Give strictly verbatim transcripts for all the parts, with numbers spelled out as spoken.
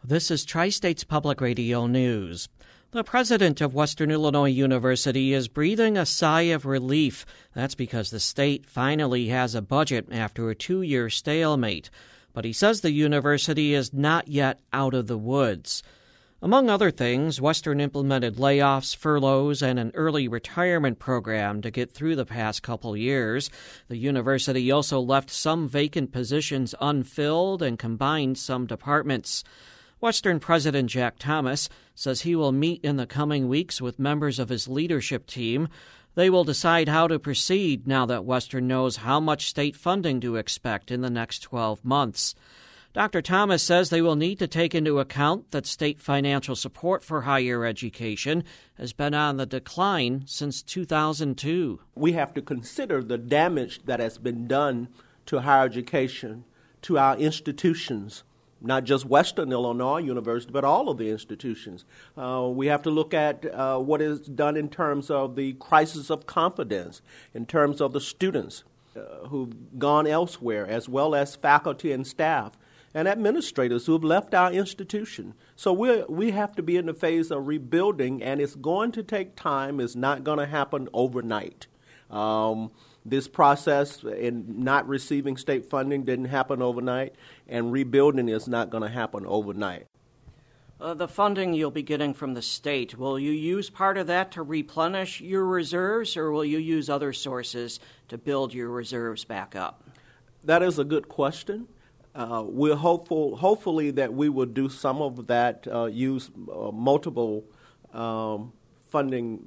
This is Tri-States Public Radio News. The president of Western Illinois University is breathing a sigh of relief. That's because the state finally has a budget after a two-year stalemate. But he says the university is not yet out of the woods. Among other things, Western implemented layoffs, furloughs, and an early retirement program to get through the past couple years. The university also left some vacant positions unfilled and combined some departments. Western President Jack Thomas says he will meet in the coming weeks with members of his leadership team. They will decide how to proceed now that Western knows how much state funding to expect in the next twelve months. Doctor Thomas says they will need to take into account that state financial support for higher education has been on the decline since two thousand two. We have to consider the damage that has been done to higher education, to our institutions, not just Western Illinois University, but all of the institutions. Uh, we have to look at uh, what is done in terms of the crisis of confidence, in terms of the students uh, who've gone elsewhere, as well as faculty and staff and administrators who have left our institution. So we we have to be in the phase of rebuilding, and it's going to take time. It's not going to happen overnight. Um, this process in not receiving state funding didn't happen overnight, and rebuilding is not going to happen overnight. Uh, the funding you'll be getting from the state, will you use part of that to replenish your reserves, or will you use other sources to build your reserves back up? That is a good question. Uh, we're hopeful, hopefully that we will do some of that, uh, use uh, multiple um, funding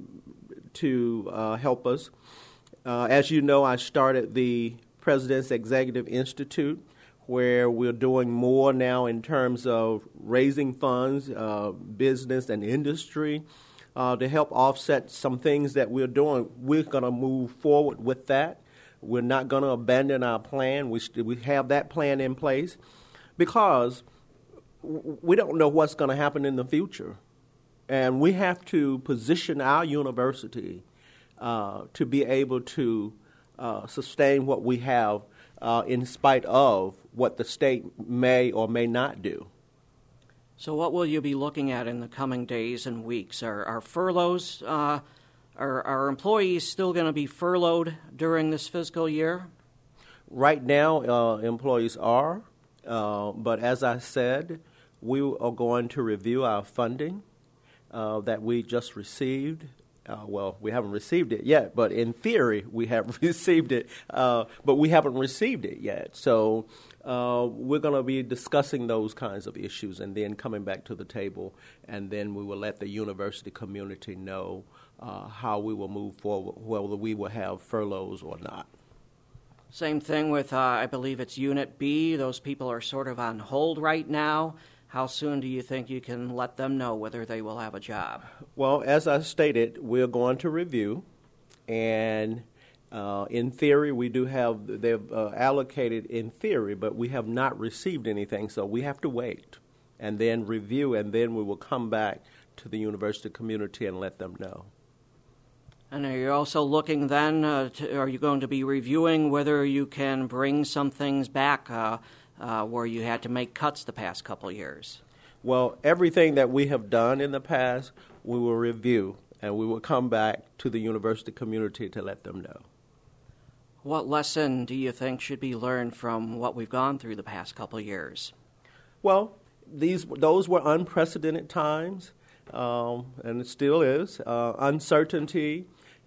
to uh, help us. Uh, as you know, I started the President's Executive Institute, where we're doing more now in terms of raising funds, uh, business and industry, uh, to help offset some things that we're doing. We're going to move forward with that. We're not going to abandon our plan. We st- we have that plan in place because w- we don't know what's going to happen in the future. And we have to position our university uh, to be able to uh, sustain what we have uh, in spite of what the state may or may not do. So what will you be looking at in the coming days and weeks? Are, are furloughs... Uh Are our employees still going to be furloughed during this fiscal year? Right now, uh, employees are, uh, but as I said, we are going to review our funding uh, that we just received. Uh, well, we haven't received it yet, but in theory, we have received it, uh, but we haven't received it yet. So uh, we're going to be discussing those kinds of issues and then coming back to the table, and then we will let the university community know Uh, how we will move forward, whether we will have furloughs or not. Same thing with, uh, I believe it's Unit B. Those people are sort of on hold right now. How soon do you think you can let them know whether they will have a job? Well, as I stated, we're going to review, and uh, in theory, we do have, they've uh, allocated in theory, but we have not received anything, so we have to wait and then review, and then we will come back to the university community and let them know. And are you also looking then, uh, to, are you going to be reviewing whether you can bring some things back uh, uh, where you had to make cuts the past couple of years? Well, everything that we have done in the past, we will review, and we will come back to the university community to let them know. What lesson do you think should be learned from what we've gone through the past couple of years? Well, these those were unprecedented times, um, and it still is. Uh, uncertainty.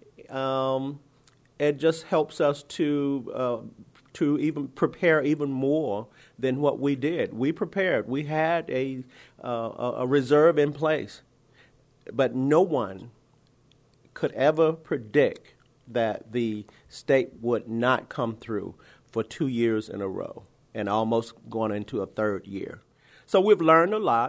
Um, it just helps us to uh, to even prepare even more than what we did. We prepared. We had a uh, a reserve in place, but no one could ever predict that the state would not come through for two years in a row and almost going into a third year. So we've learned a lot,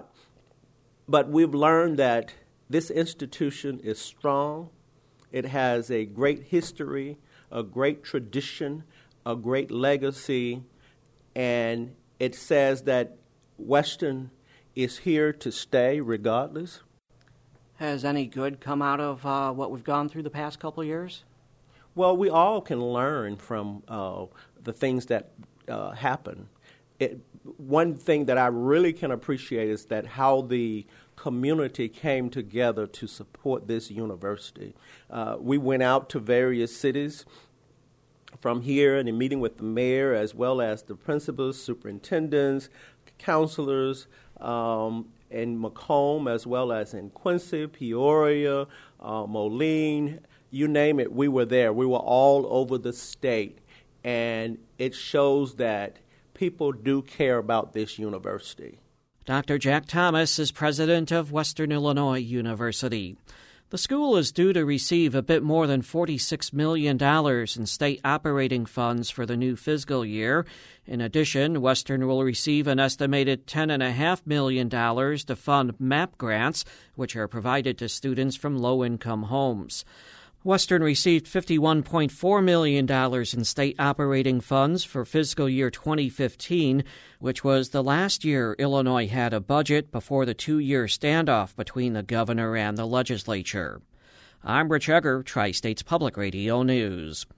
but we've learned that this institution is strong. It has a great history, a great tradition, a great legacy, and it says that Western is here to stay regardless. Has any good come out of uh, what we've gone through the past couple of years? Well, we all can learn from uh, the things that uh, happen. It, one thing that I really can appreciate is that how the community came together to support this university. Uh, we went out to various cities from here and in meeting with the mayor as well as the principals, superintendents, counselors, um, in Macomb as well as in Quincy, Peoria, uh, Moline, you name it, we were there. We were all over the state, and it shows that people do care about this university. Doctor Jack Thomas is president of Western Illinois University. The school is due to receive a bit more than forty-six million dollars in state operating funds for the new fiscal year. In addition, Western will receive an estimated ten point five million dollars to fund MAP grants, which are provided to students from low-income homes. Western received fifty-one point four million dollars in state operating funds for fiscal year twenty fifteen, which was the last year Illinois had a budget before the two-year standoff between the governor and the legislature. I'm Rich Egger, Tri-States Public Radio News.